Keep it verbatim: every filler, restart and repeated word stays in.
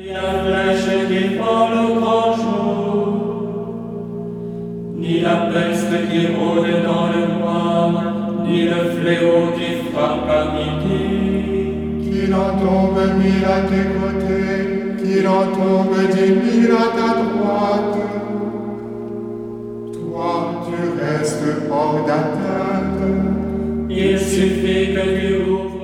Ni la flèche qui vole au grand jour, ni la peste qui rôde dans le noir, ni le fléau qui frappe à midi. Qu'il en tombe mille à tes côtés, qu'il en tombe dix mille à ta droite. Toi, tu restes hors d'atteinte. Il suffit que tu ouvres